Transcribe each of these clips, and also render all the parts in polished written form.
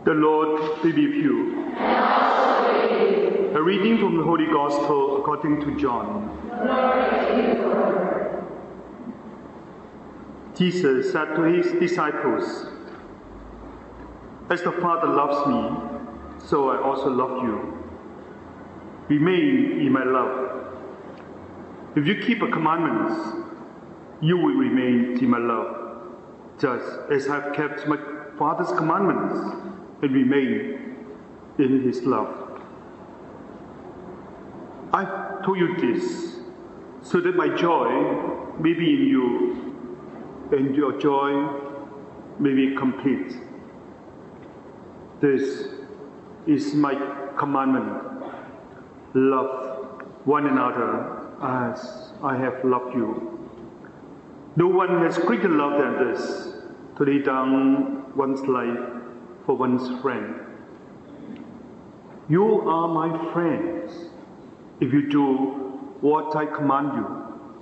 The Lord be with you. And also with you. A reading from the Holy Gospel according to John. Glory to you, Lord. Jesus said to his disciples, "As the Father loves me, so I also love you. Remain in my love. If you keep the commandments, you will remain in my love, just as I have kept my Father's commandments and remain in his love. I've told you this, so that my joy may be in you, and your joy may be complete. This is my commandment. Love one another as I have loved you. No one has greater love than this, to lay down one's life for one's friend. You are my friends if you do what I command you.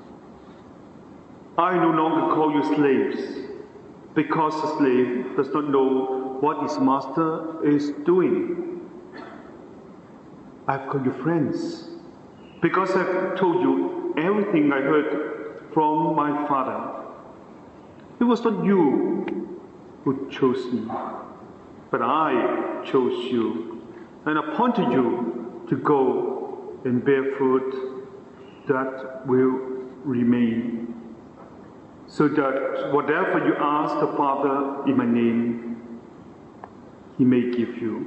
I no longer call you slaves, because a slave does not know what his master is doing. I've called you friends, because I've told you everything I heard from my Father. It was not you who chose me, but I chose you and appointed you to go and bear fruit that will remain, so that whatever you ask the Father in my name, he may give you.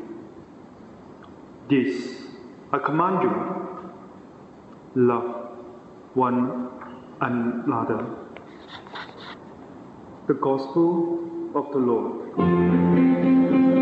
This I command you, love one another." The Gospel of the Lord.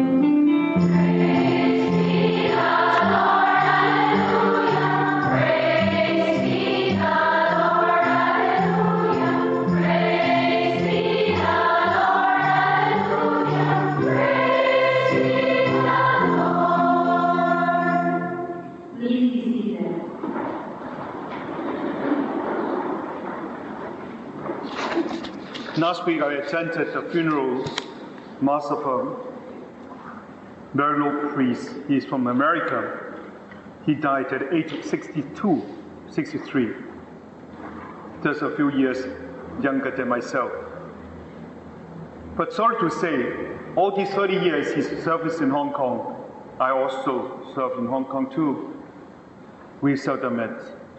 Last week I attended the funeral mass of a very low priest. He's from America. He died at age of 63, just a few years younger than myself. But sorry to say, all these 30 years his service in Hong Kong, I also served in Hong Kong too. We seldom met,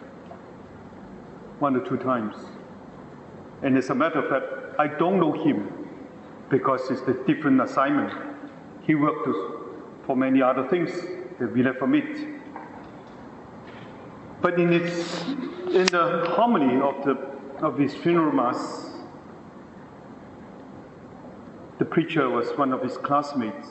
1 or 2 times. And as a matter of fact, I don't know him because it's a different assignment. He worked for many other things that we never meet. But in the homily of his funeral mass, the preacher was one of his classmates,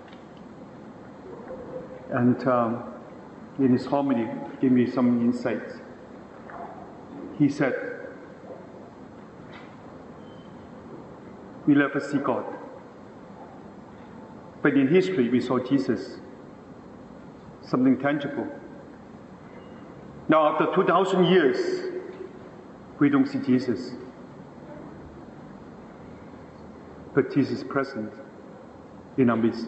and in his homily, gave me some insights. He said, "We never see God, but in history we saw Jesus, something tangible. Now after 2,000 years, we don't see Jesus, but Jesus is present in our midst."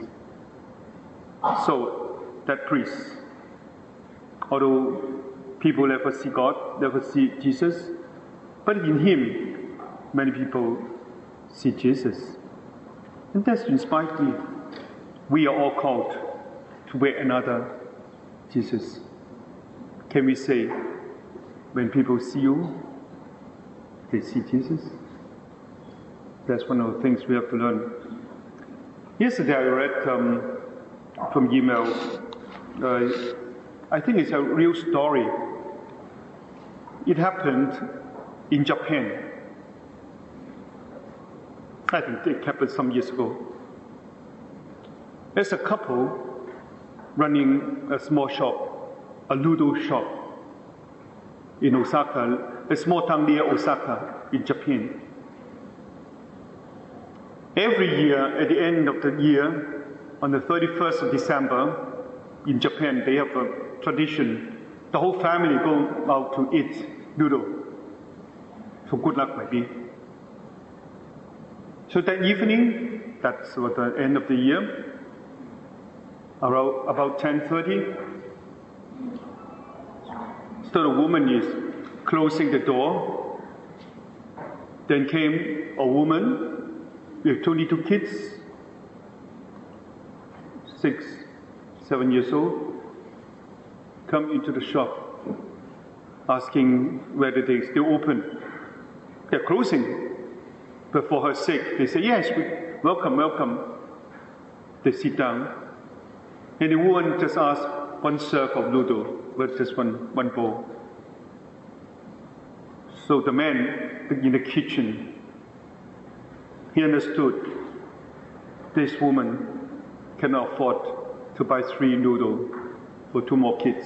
So that priest, although people never see God, never see Jesus, but in him, many people see Jesus. And that's inspired me. We are all called to wear another Jesus. Can we say, when people see you, they see Jesus? That's one of the things we have to learn. Yesterday I read from email, I think it's a real story. It happened in Japan. I think it happened some years ago. There's a couple running a small shop, a noodle shop in Osaka, a small town near Osaka in Japan. Every year, at the end of the year, on the 31st of December, in Japan, they have a tradition. The whole family go out to eat noodle. For good luck, maybe. So that evening, that's at the end of the year, around about 10:30. So the woman is closing the door. Then came a woman with 2 little kids, 6, 7 years old, come into the shop asking whether they still open. They're closing. But for her sake, they say, yes, welcome, welcome. They sit down. And the woman just asked one serve of noodle, but just one bowl. So the man in the kitchen, he understood this woman cannot afford to buy 3 noodles for 2 more kids.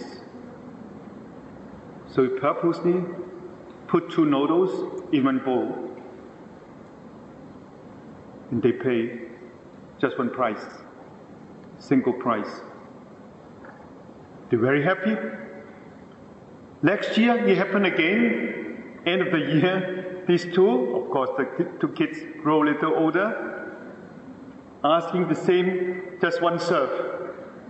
So he purposely put 2 noodles in one bowl. And they pay just one price, single price. They're very happy. Next year, it happened again. End of the year, these 2, of course, the 2 kids grow a little older, asking the same, just one serve.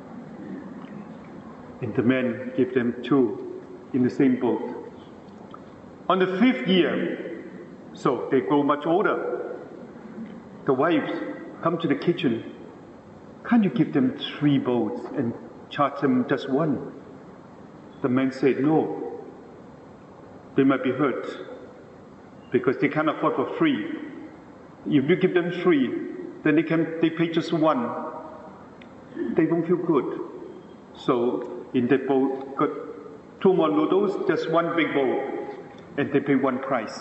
And the man gave them 2 in the same boat. On the 5th year, so they grow much older. The wives come to the kitchen. Can't you give them 3 bowls and charge them just 1? The man said, no. They might be hurt because they can't afford for 3. If you give them 3, then they pay just 1. They don't feel good. So in that bowl, got 2 more noodles, just 1 big bowl, and they pay 1 price.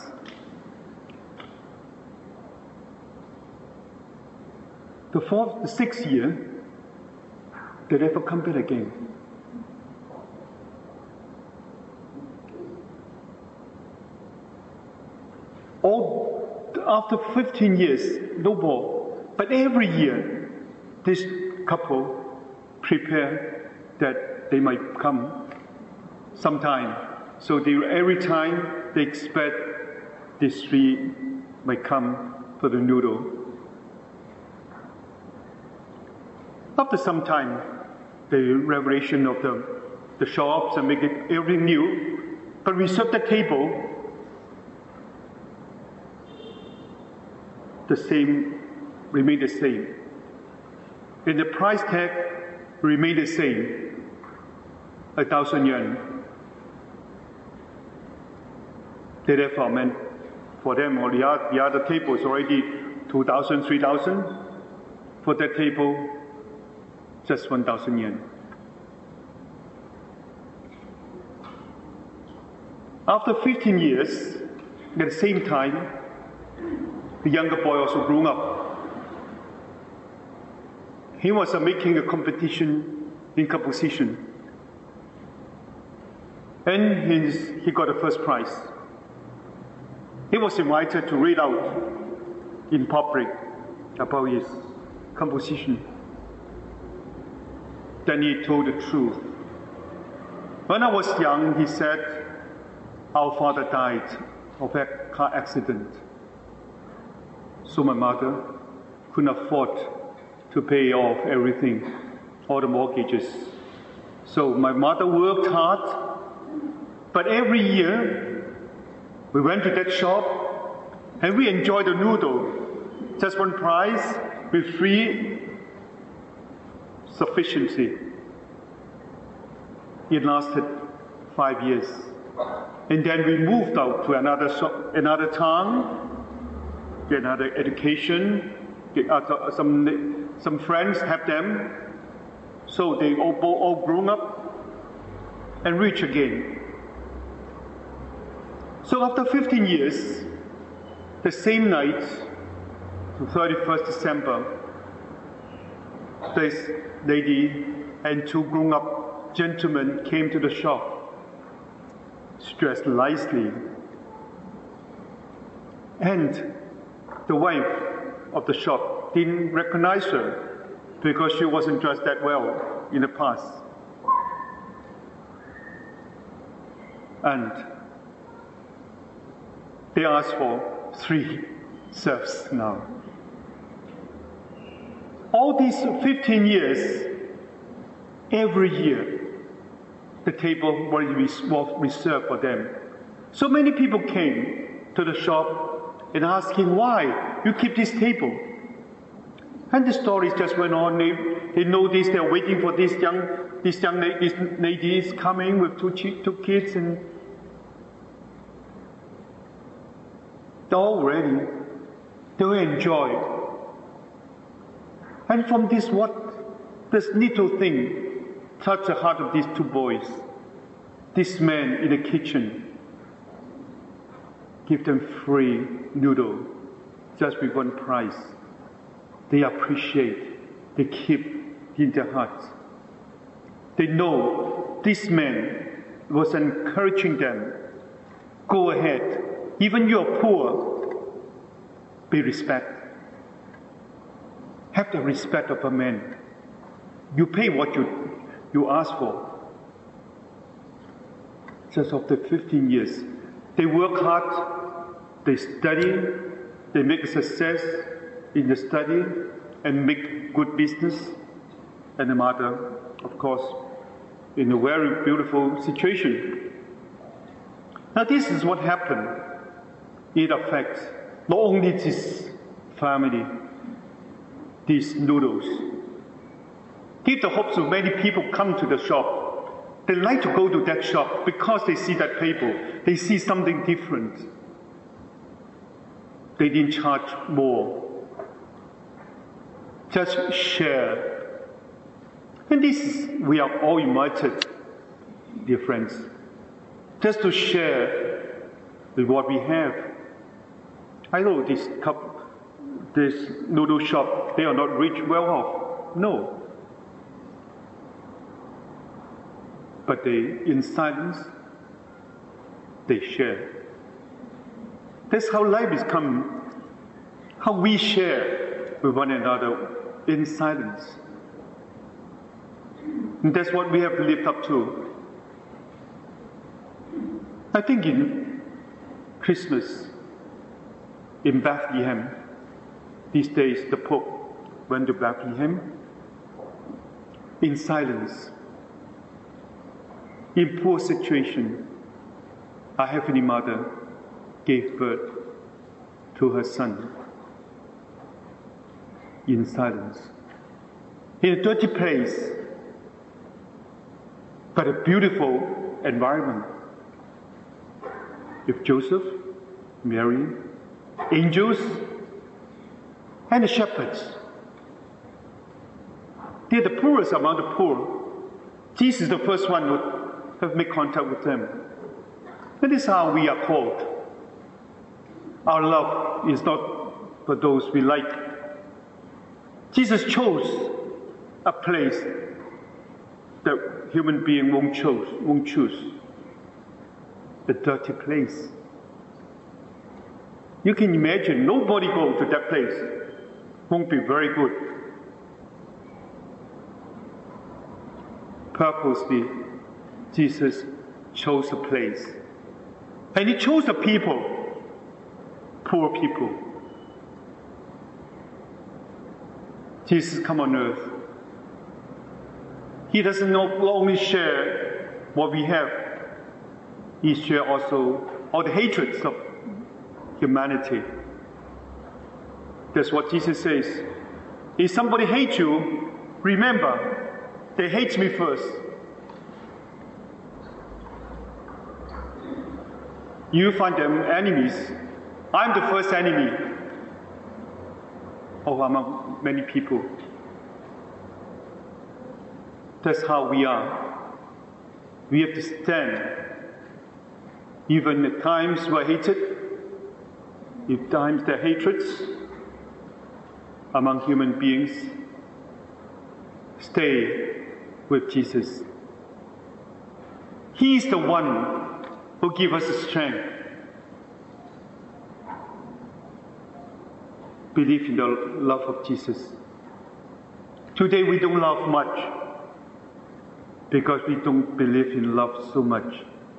The 6th year, they never come back again. After 15 years, no more. But every year, this couple prepare that they might come sometime. So every time they expect these 3 might come for the noodle. After some time, the revelation of the shops and make it everything new, but we serve the table, the same, remain the same. And the price tag remain the same, 1,000 yuan. They therefore meant for them or the other table is already 2,000, 3,000. For that table, just 1,000 yuan. After 15 years, at the same time, the younger boy also grew up. He was making a competition in composition. And he got the first prize. He was invited to read out in public about his composition. Then he told the truth. When I was young, he said, our father died of a car accident. So my mother couldn't afford to pay off everything, all the mortgages. So my mother worked hard, but every year we went to that shop and we enjoyed the noodle. Just 1 price with 3 sufficiency. It lasted 5 years. And then we moved out to another shop, another town, get another education, get some friends have them. So they all grown up and rich again. So after 15 years, the same night, the 31st December, this lady and 2 grown-up gentlemen came to the shop, dressed nicely. And the wife of the shop didn't recognize her because she wasn't dressed that well in the past. And they asked for 3 serves now. All these 15 years, Every year, the table was reserved for them. So many people came to the shop and asking why you keep this table. And the stories just went on. They noticed they're waiting for this lady is coming with two kids, and they're all ready. They will enjoy. And from this little thing touched the heart of these two boys. This man in the kitchen give them free noodle just with one price. They appreciate, they keep in their hearts. They know this man was encouraging them. Go ahead, even you are poor, be respect. Have the respect of a man. You pay what you ask for. Just after 15 years, they work hard, they study, they make a success in the study and make good business. And the mother, of course, in a very beautiful situation. Now this is what happened. It affects not only this family, these noodles. Give the hopes of many people come to the shop. They like to go to that shop because they see that table. They see something different. They didn't charge more. Just share. And we are all invited, dear friends, just to share with what we have. I know this noodle shop, they are not rich, well off. No. But in silence, they share. That's how life is coming. How we share with one another in silence. And that's what we have to live up to. I think in Christmas, in Bethlehem, these days the Pope went to Bethlehem in silence. In poor situation, our Heavenly Mother gave birth to her Son in silence. In a dirty place, but a beautiful environment. With Joseph, Mary, angels, and the shepherds. They're the poorest among the poor. Jesus is the first one who have made contact with them. That is how we are called. Our love is not for those we like. Jesus chose a place that human being won't choose. A dirty place. You can imagine nobody go to that place. Won't be very good. Purposely, Jesus chose a place. And he chose the people, poor people. Jesus come on earth. He doesn't not only share what we have, he shares also all the hatreds of humanity. That's what Jesus says. If somebody hates you, remember, they hate me first. You find them enemies. I'm the first enemy among many people. That's how we are. We have to stand. Even at times we're hated, at times there are hatreds among human beings, stay with Jesus. He is the one who gives us the strength. Believe in the love of Jesus. Today we don't love much because we don't believe in love so much.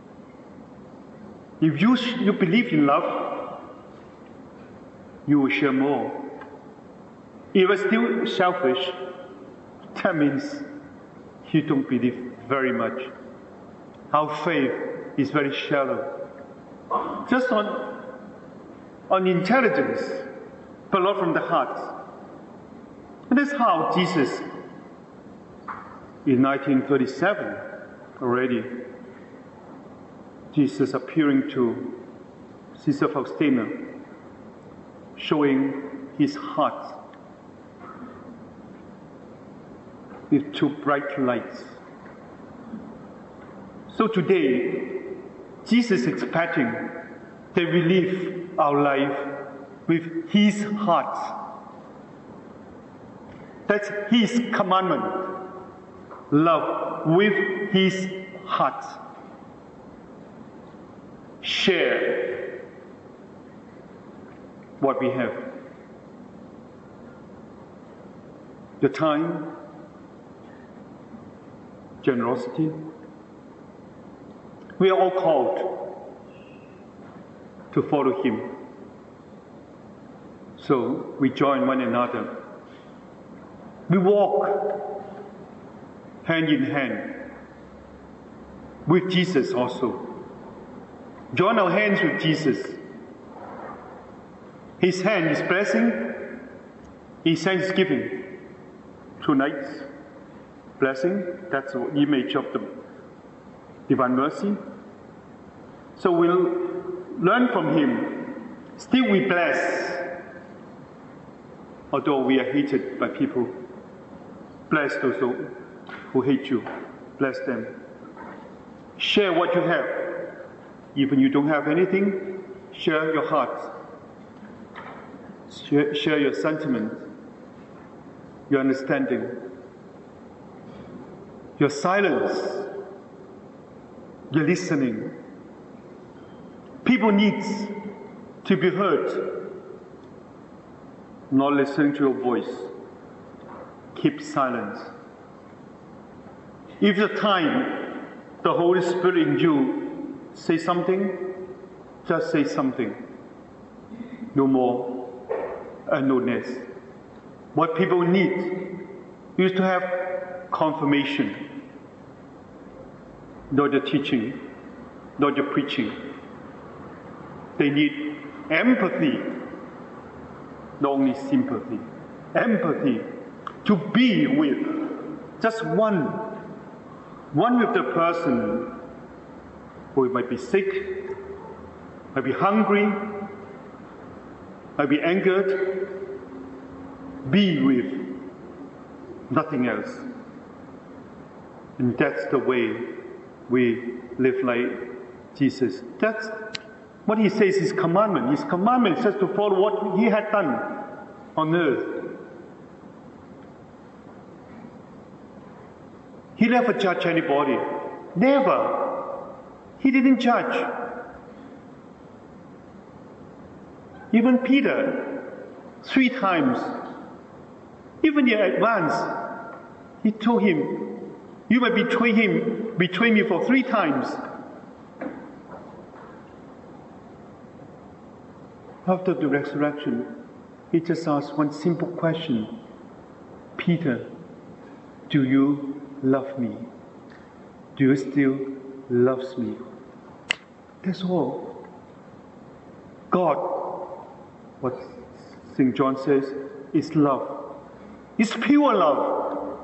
If you believe in love, you will share more. If you're still selfish, that means you don't believe very much. Our faith is very shallow. Just on intelligence, but not from the heart. And that's how Jesus, in 1937 already, Jesus appearing to Sister Faustina, showing his heart with two bright lights. So today, Jesus is expecting that we live our life with his heart. That's his commandment. Love with his heart. Share what we have. The time, generosity. We are all called to follow him. So we join one another. We walk hand in hand with Jesus also. Join our hands with Jesus. His hand is blessing, his hand is giving. Tonight's blessing, that's the image of the divine mercy. So we'll learn from him. Still we bless, although we are hated by people. Bless those who hate you. Bless them. Share what you have. Even you don't have anything, share your heart. Share your sentiment, your understanding, your silence, your listening. People need to be heard. Not listening to your voice. Keep silence. If the time the Holy Spirit in you say something, just say something. No more and no less. What people need is to have confirmation, not the teaching, not the preaching. They need empathy, not only sympathy. Empathy, to be with, just one with the person who might be sick, might be hungry, might be angered. Be with, nothing else. And that's the way we live like Jesus. That's what he says, his commandment. His commandment says to follow what he had done on earth. He never judged anybody. Never. He didn't judge. Even Peter, 3 times, even in advance, he told him, you might betray me for 3 times. After the resurrection, he just asked one simple question. Peter, do you love me? Do you still love me? That's all. God, what St. John says, is love. It's pure love.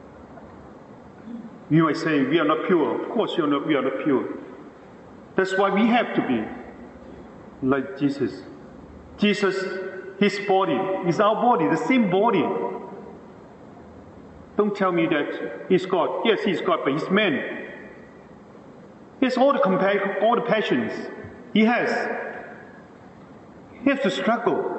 You might say, we are not pure. Of course we are not pure. That's why we have to be like Jesus. Jesus, his body is our body, the same body. Don't tell me that he's God. Yes, he's God, but he's man. He has all the passions. He has. He has to struggle.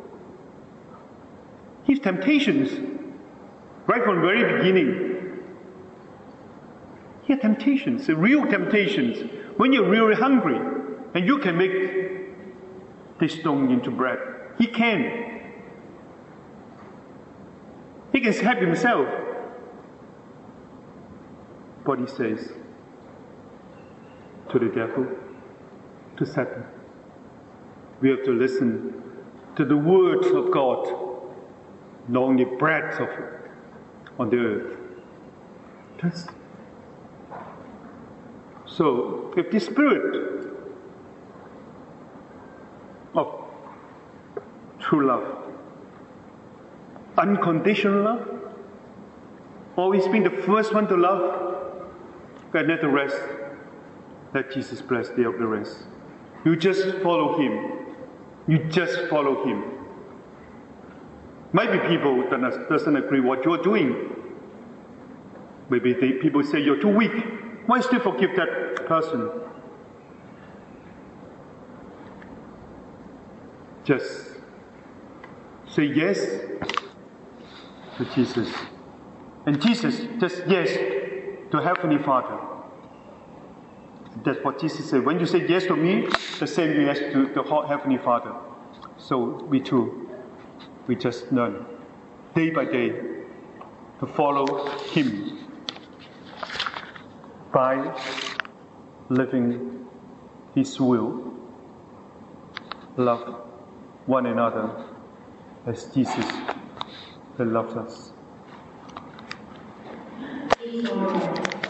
His temptations, right from the very beginning. He had temptations, real temptations. When you're really hungry, and you can make this stone into bread. He can. He can help himself. But he says to the devil, to Satan, we have to listen to the words of God, not only bread on the earth, Yes. So, if the spirit of true love, unconditional love, always being the first one to love, and let the rest, let Jesus bless the rest. You just follow Him. You just follow Him. Maybe people doesn't agree what you're doing. Maybe people say you're too weak. Why still forgive that person? Just say yes to Jesus. And Jesus just yes to Heavenly Father. That's what Jesus said. When you say yes to me, the same yes to the Heavenly Father. So we too, we just learn day by day to follow Him by living His will, love one another as Jesus that loves us.